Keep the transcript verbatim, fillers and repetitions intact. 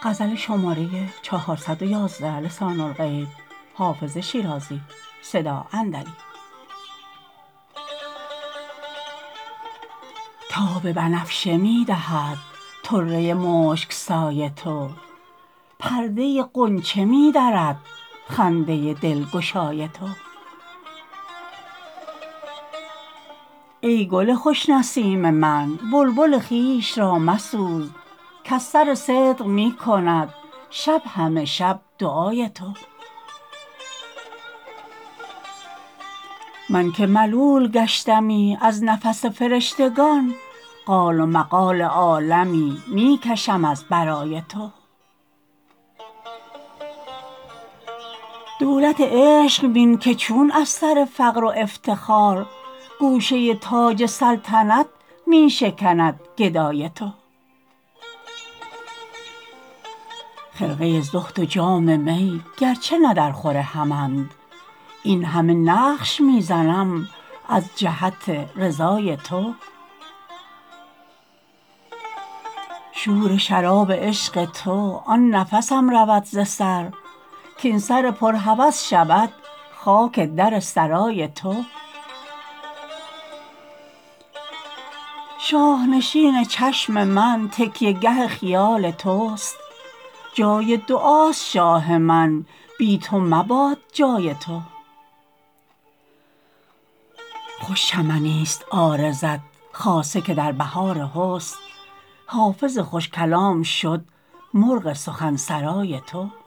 غزل شماره چهارصد و یازده لسان الغیب حافظ شیرازی صدا اندری. تاب بنفشه می دهد طره مشک سای تو، پرده غنچه می درد خنده دلگشای تو. ای گل خوش نسیم من بلبل خویش را مسوز، کز سر صدق می کند شب همه شب دعای تو. من که ملول گشتمی از نفس فرشتگان، قال و مقال عالمی می کشم از برای تو. دولت عشق بین که چون از سر فقر و افتخار، گوشه تاج سلطنت می شکند گدای تو. خرقه زهد و جام می گرچه نه درخور همند، این همه نقش می زنم از جهت رضای تو. شور شراب عشق تو آن نفسم رود ز سر، کاین سر پرهوس شود خاک در سرای تو. شاه نشین چشم من تکیه گه خیال توست، جای دعاست شاه من بی تو مباد جای تو. خوش چمنیست عارضت خاصه که در بهار حسن، حافظ خوش کلام شد مرغ سخن سرای تو.